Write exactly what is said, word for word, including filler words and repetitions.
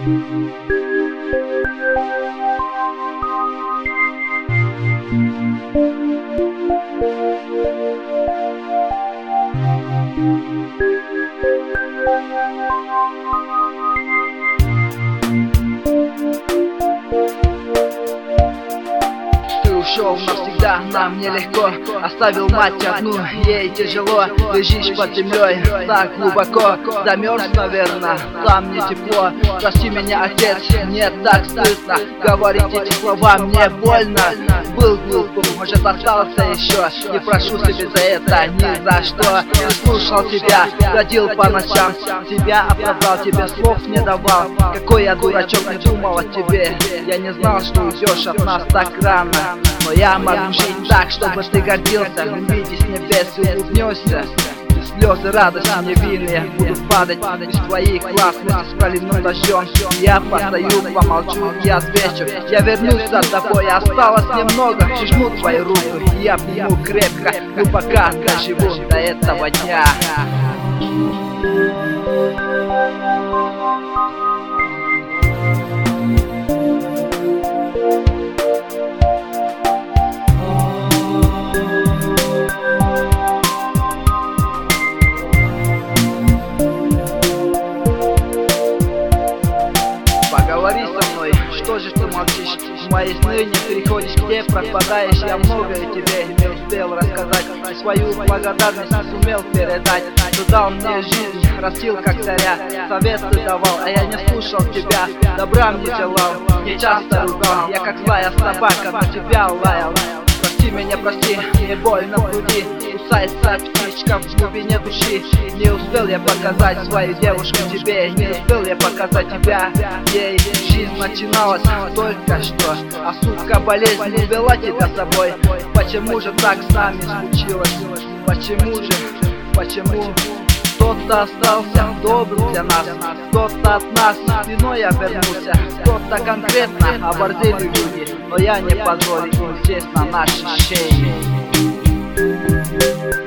Ушел навсегда, нам нелегко. Оставил мать одну, ей тяжело. Лежишь под землей так глубоко. Замерз, наверное, там не тепло. Прости меня, отец, мне так стыдно говорить эти слова, мне больно. Был глупым, может остался еще. Не прошу себе за это ни за что. Не слушал тебя, ходил по ночам. Тебя оправдал, тебе слов не давал. Какой я дурачок, не думал о тебе. Я не знал, что уйдешь от нас так рано. Но я могу жить так, чтобы ты гордился. Увидишь с небес и улыбнешься. Слезы радости невинные будут падать из твоих глаз вместе с проливным дождем. Я постою, помолчу и отвечу. Я вернусь за тобой, осталось немного. Прижму твою руку, я обниму крепко. Ну пока доживу до этого дня. Поговори со мной, что же ты молчишь? В мои сны не переходишь, где пропадаешь. Я многое тебе не успел рассказать. Свою благодарность не сумел передать. Ты дал мне жизнь, растил как царя. Советы давал, а я не слушал тебя. Добра мне желал, не часто ругал. Я как злая собака на тебя лаял. Прости меня, прости, мне больно в груди. Кусается птичка в глубине души. Не успел я показать свою девушку тебе. Не успел я показать тебя ей. Жизнь начиналась только что, а сука болезнь увела тебя с собой. Почему же так с нами случилось? Почему же, почему? Кто-то остался добрым для нас, кто-то от нас спиной обернулся, кто-то конкретно оборзели люди. Но я не позволю им сесть на наши шеи.